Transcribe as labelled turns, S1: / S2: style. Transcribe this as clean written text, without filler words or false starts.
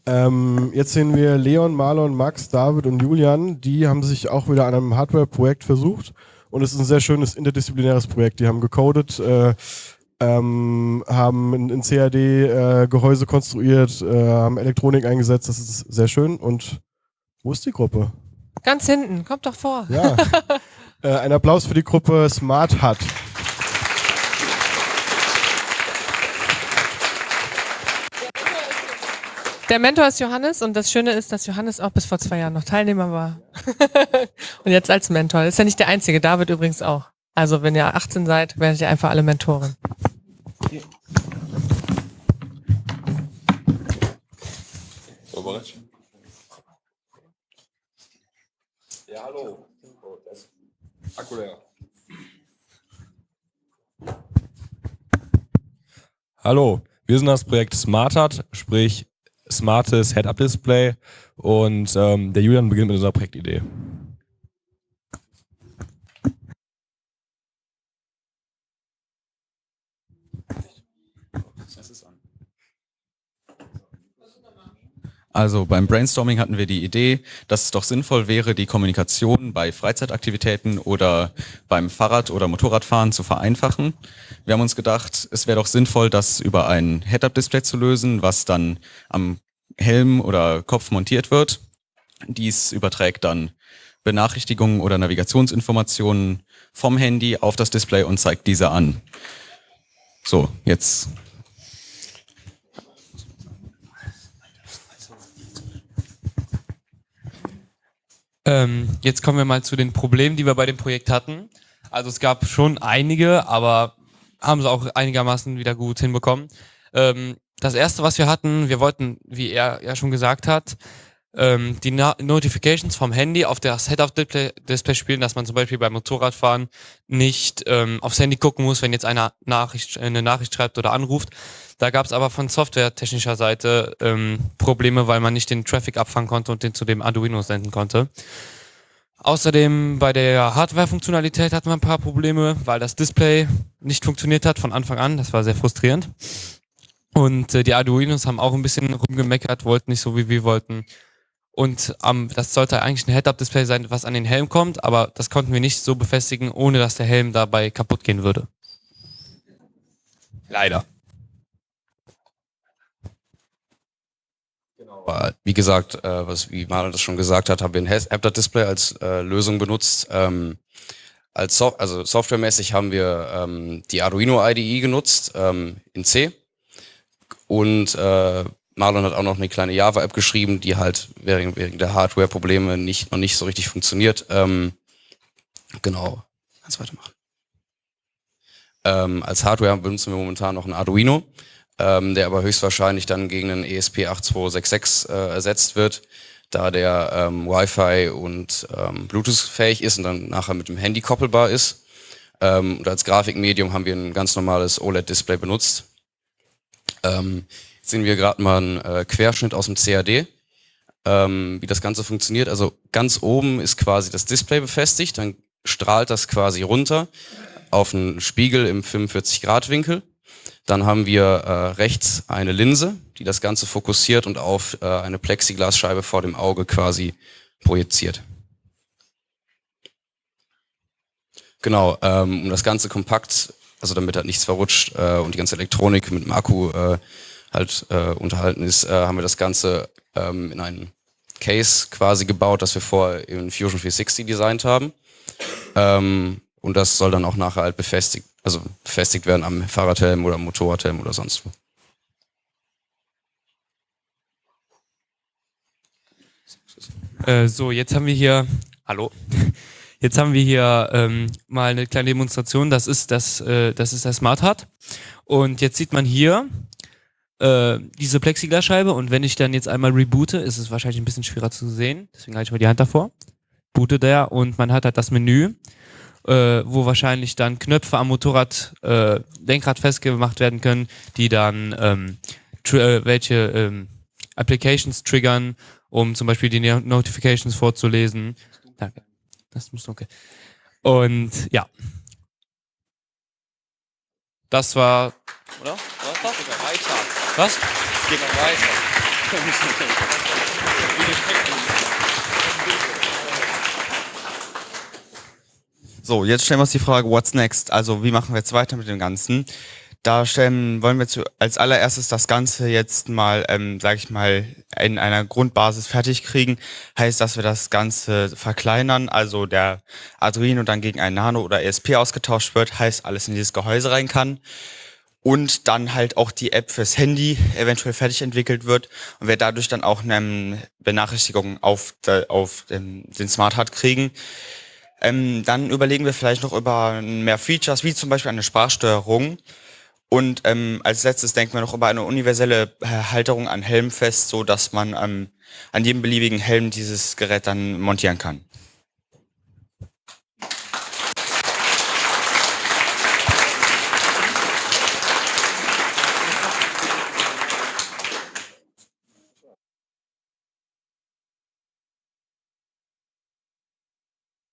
S1: Jetzt sehen wir Leon, Marlon, Max, David und Julian. Die haben sich auch wieder an einem Hardware-Projekt versucht. Und es ist ein sehr schönes interdisziplinäres Projekt. Die haben gecodet, haben ein CAD-Gehäuse konstruiert, haben Elektronik eingesetzt. Das ist sehr schön. Und wo ist die Gruppe?
S2: Ganz hinten, kommt doch vor.
S1: Ja. Ein Applaus für die Gruppe Smart Hut.
S2: Der Mentor ist Johannes und das Schöne ist, dass Johannes auch bis vor 2 Jahren noch Teilnehmer war. Und jetzt als Mentor. Ist ja nicht der Einzige, David übrigens auch. Also wenn ihr 18 seid, werdet ihr einfach alle Mentoren.
S3: Ja, hallo. Akku leer. Hallo, wir sind das Projekt SmartHut, sprich smartes Head-Up-Display und der Julian beginnt mit unserer Projektidee.
S4: Also beim Brainstorming hatten wir die Idee, dass es doch sinnvoll wäre, die Kommunikation bei Freizeitaktivitäten oder beim Fahrrad- oder Motorradfahren zu vereinfachen. Wir haben uns gedacht, es wäre doch sinnvoll, das über ein Head-Up-Display zu lösen, was dann am Helm oder Kopf montiert wird. Dies überträgt dann Benachrichtigungen oder Navigationsinformationen vom Handy auf das Display und zeigt diese an. So, jetzt...
S5: Jetzt kommen wir mal zu den Problemen, die wir bei dem Projekt hatten. Also es gab schon einige, aber haben sie auch einigermaßen wieder gut hinbekommen. Das erste, was wir hatten, wir wollten, wie er ja schon gesagt hat, die Notifications vom Handy auf das Head-Up-Display spielen, dass man zum Beispiel beim Motorradfahren nicht aufs Handy gucken muss, wenn jetzt einer eine Nachricht schreibt oder anruft. Da gab es aber von softwaretechnischer Seite Probleme, weil man nicht den Traffic abfangen konnte und den zu dem Arduino senden konnte. Außerdem bei der Hardware-Funktionalität hatten wir ein paar Probleme, weil das Display nicht funktioniert hat von Anfang an. Das war sehr frustrierend. Und die Arduinos haben auch ein bisschen rumgemeckert, wollten nicht so, wie wir wollten. Und das sollte eigentlich ein Head-Up-Display sein, was an den Helm kommt, aber das konnten wir nicht so befestigen, ohne dass der Helm dabei kaputt gehen würde. Leider.
S4: Wie gesagt, wie Marlon das schon gesagt hat, haben wir ein Head-Up-Display als Lösung benutzt. Also softwaremäßig haben wir die Arduino IDE genutzt in C und Marlon hat auch noch eine kleine Java-App geschrieben, die halt wegen der Hardware-Probleme noch nicht so richtig funktioniert. Genau, kannst weitermachen. Als Hardware benutzen wir momentan noch ein Arduino, der aber höchstwahrscheinlich dann gegen einen ESP8266 ersetzt wird, da der Wi-Fi und Bluetooth-fähig ist und dann nachher mit dem Handy koppelbar ist. Und als Grafikmedium haben wir ein ganz normales OLED-Display benutzt. Jetzt sehen wir gerade mal einen Querschnitt aus dem CAD, wie das Ganze funktioniert. Also ganz oben ist quasi das Display befestigt, dann strahlt das quasi runter auf einen Spiegel im 45-Grad-Winkel. Dann haben wir rechts eine Linse, die das Ganze fokussiert und auf eine Plexiglasscheibe vor dem Auge quasi projiziert. Genau, um das Ganze kompakt, also damit halt nichts verrutscht und die ganze Elektronik mit dem Akku unterhalten ist, haben wir das Ganze in einen Case quasi gebaut, das wir vorher in Fusion 360 designt haben. Und das soll dann auch nachher halt befestigt werden am Fahrradhelm oder am Motorradhelm oder sonst wo.
S5: So, jetzt haben wir hier, hallo, jetzt haben wir hier mal eine kleine Demonstration, das ist der SmartHut und jetzt sieht man hier diese Plexiglasscheibe und wenn ich dann jetzt einmal reboote, ist es wahrscheinlich ein bisschen schwerer zu sehen, deswegen halte ich mal die Hand davor, boote der und man hat halt das Menü, wo wahrscheinlich dann Knöpfe am Motorrad Lenkrad festgemacht werden können, die dann welche Applications triggern, um zum Beispiel die Notifications vorzulesen. Danke. Das muss okay. Und ja. Das war. Oder? Was? Es geht noch weiter.
S6: So, jetzt stellen wir uns die Frage, what's next? Also, wie machen wir jetzt weiter mit dem Ganzen? Wollen wir als allererstes das Ganze jetzt mal, sage ich mal, in einer Grundbasis fertig kriegen. Heißt, dass wir das Ganze verkleinern, also der Arduino dann gegen ein Nano oder ESP ausgetauscht wird, heißt, alles in dieses Gehäuse rein kann. Und dann halt auch die App fürs Handy eventuell fertig entwickelt wird und wir dadurch dann auch eine Benachrichtigung auf den Smart Hard kriegen. Dann überlegen wir vielleicht noch über mehr Features, wie zum Beispiel eine Sprachsteuerung. Und als letztes denken wir noch über eine universelle Halterung an Helm fest, so dass man an jedem beliebigen Helm dieses Gerät dann montieren kann.